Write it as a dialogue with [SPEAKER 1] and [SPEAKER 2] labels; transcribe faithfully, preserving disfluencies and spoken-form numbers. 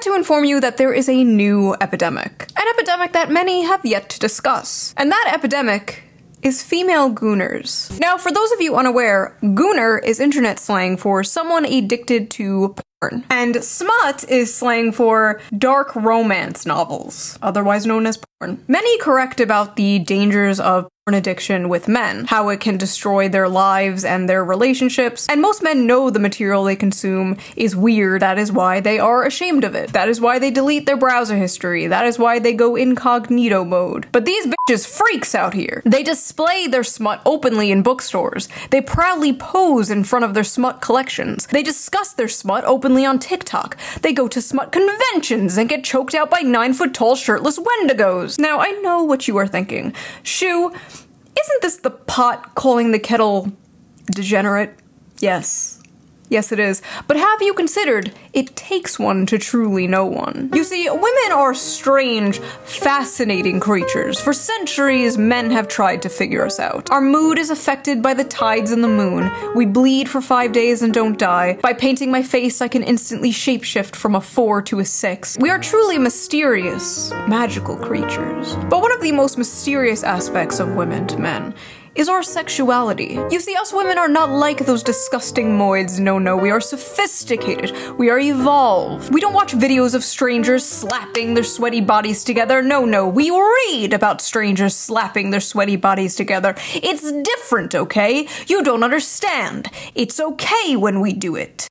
[SPEAKER 1] sad to inform you that there is a new epidemic. An epidemic that many have yet to discuss. And that epidemic is female gooners. Now, for those of you unaware, gooner is internet slang for someone addicted to porn. And smut is slang for dark romance novels, otherwise known as porn. Many correct about the dangers of porn addiction with men, how it can destroy their lives and their relationships, and most men know the material they consume is weird. That is why they are ashamed of it. That is why they delete their browser history. That is why they go incognito mode. But these bitches freaks out here. They display their smut openly in bookstores. They proudly pose in front of their smut collections. They discuss their smut openly on TikTok. They go to smut conventions and get choked out by nine foot tall shirtless wendigos. Now, I know what you are thinking. Shoo, isn't this the pot calling the kettle degenerate? Yes. Yes, it is. But have you considered it takes one to truly know one? You see, women are strange, fascinating creatures. For centuries, men have tried to figure us out. Our mood is affected by the tides and the moon. We bleed for five days and don't die. By painting my face, I can instantly shapeshift from a four to a six. We are truly mysterious, magical creatures. But one of the most mysterious aspects of women to men is our sexuality. You see, us women are not like those disgusting moids. No, no, we are sophisticated. We are evolved. We don't watch videos of strangers slapping their sweaty bodies together. No, no, we read about strangers slapping their sweaty bodies together. It's different, okay? You don't understand. It's okay when we do it.